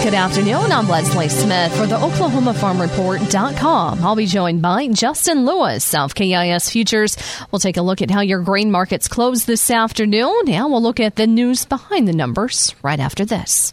Good afternoon. I'm Leslie Smith for the OklahomaFarmReport.com. I'll be joined by Justin Lewis of KIS Futures. We'll take a look at how your grain markets close this afternoon, and we'll look at the news behind the numbers right after this.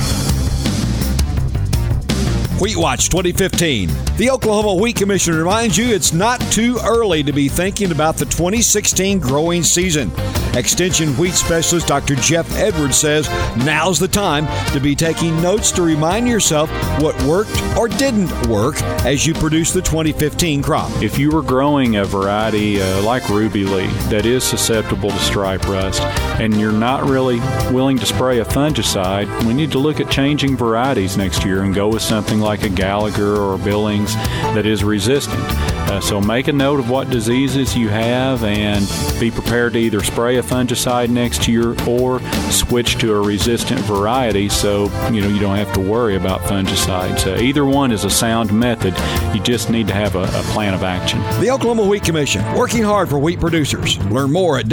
Wheat Watch 2015. The Oklahoma Wheat Commission reminds you it's not too early to be thinking about the 2016 growing season. Extension wheat specialist Dr. Jeff Edwards says now's the time to be taking notes to remind yourself what worked or didn't work as you produce the 2015 crop. If you were growing a variety like Ruby Lee that is susceptible to stripe rust and you're not really willing to spray a fungicide, we need to look at changing varieties next year and go with something like a Gallagher or a Billings that is resistant. So make a note of what diseases you have and be prepared to either spray a fungicide next year or switch to a resistant variety so you don't have to worry about fungicides. Either one is a sound method. You just need to have a plan of action. The Oklahoma Wheat Commission, working hard for wheat producers. Learn more at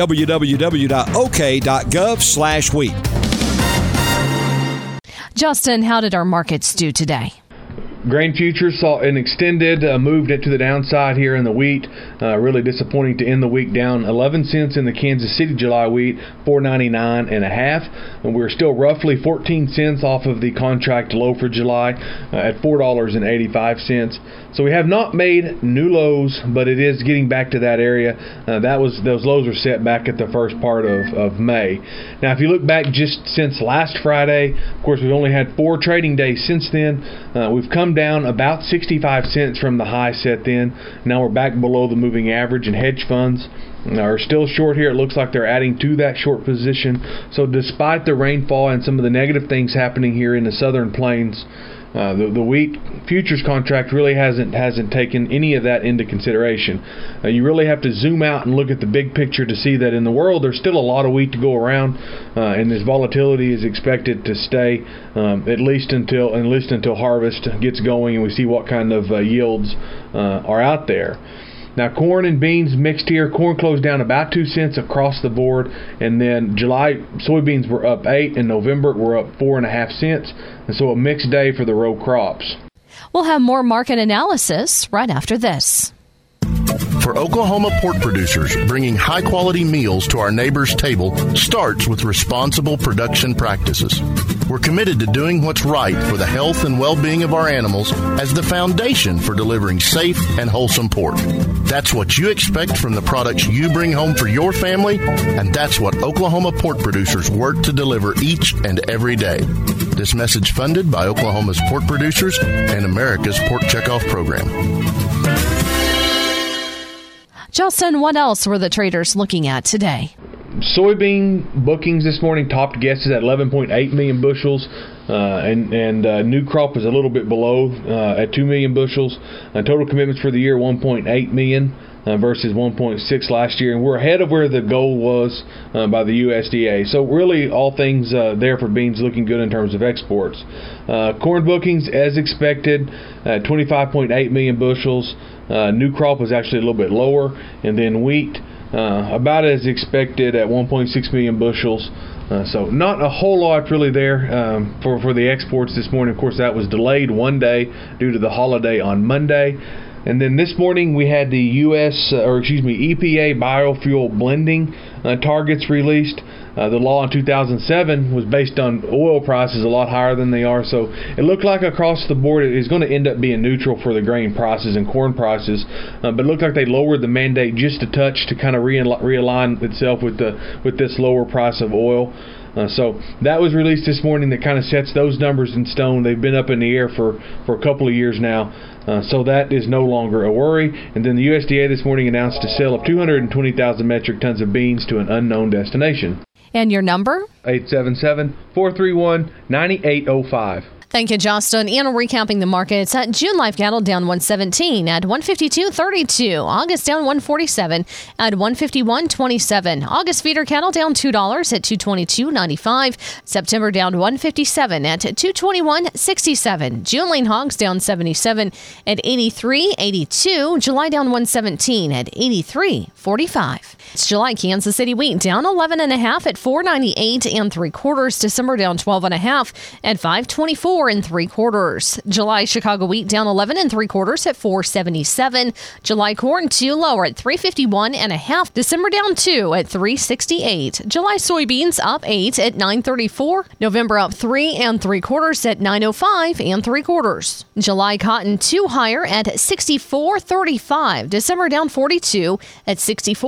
www.ok.gov/wheat. Justin, how did our markets do today? Grain futures saw an extended move to the downside here in the wheat. Really disappointing to end the week down 11 cents in the Kansas City July wheat, $4.99.5. And we're still roughly 14 cents off of the contract low for July at $4.85. So we have not made new lows, but it is getting back to that area. Those lows were set back at the first part of May. Now, if you look back just since last Friday, of course, we've only had 4 trading days since then. We've come down about 65 cents from the high set then. Now we're back below the moving average, and hedge funds are still short here. It looks like they're adding to that short position. So despite the rainfall and some of the negative things happening here in the southern plains, the wheat futures contract really hasn't taken any of that into consideration. You really have to zoom out and look at the big picture to see that in the world there's still a lot of wheat to go around, and this volatility is expected to stay at least until harvest gets going and we see what kind of yields are out there. Now, corn and beans mixed here. Corn closed down about 2 cents across the board, and then July soybeans were up 8, and November were up 4.5 cents, and so a mixed day for the row crops. We'll have more market analysis right after this. For Oklahoma pork producers, bringing high-quality meals to our neighbors' table starts with responsible production practices. We're committed to doing what's right for the health and well-being of our animals as the foundation for delivering safe and wholesome pork. That's what you expect from the products you bring home for your family, and that's what Oklahoma pork producers work to deliver each and every day. This message funded by Oklahoma's pork producers and America's Pork Checkoff Program. Justin, what else were the traders looking at today? Soybean bookings this morning topped guesses at 11.8 million bushels, and new crop was a little bit below at 2 million bushels. Total commitments for the year 1.8 million versus 1.6 last year, and we're ahead of where the goal was by the USDA. So really all things there for beans looking good in terms of exports. Corn bookings as expected, 25.8 million bushels. New crop was actually a little bit lower, and then wheat about as expected at 1.6 million bushels. So not a whole lot really there for the exports this morning. Of course, that was delayed one day due to the holiday on Monday. And then this morning we had the EPA biofuel blending targets released. The law in 2007 was based on oil prices a lot higher than they are, so it looked like across the board it is going to end up being neutral for the grain prices and corn prices, but it looked like they lowered the mandate just a touch to kind of realign itself with this lower price of oil. So that was released this morning. That kind of sets those numbers in stone. They've been up in the air for a couple of years now. So that is no longer a worry. And then the USDA this morning announced a sale of 220,000 metric tons of beans to an unknown destination. And your number? 877-431-9805. Thank you, Justin. And recapping the markets, June live cattle down 117 at 152.32. August down 147 at 151.27. August feeder cattle down $2 at 222.95. September down 157 at 221.67. June lean hogs down 77 at 83.82. July down 117 at 83.45. It's July Kansas City wheat down 11.5 at $4.98 3/4. December down 12.5 at $5.24 3/4. July Chicago wheat down 11 3/4 at $4.77. July corn 2 lower at $3.51.5. December down 2 at $3.68. July soybeans up 8 at $9.34. November up 3 3/4 at $9.05 3/4. July cotton 2 higher at $64.35. December down 42 at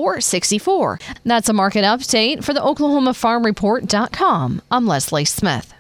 $64.64. That's a market update for the OklahomaFarmReport.com. I'm Leslie Smith.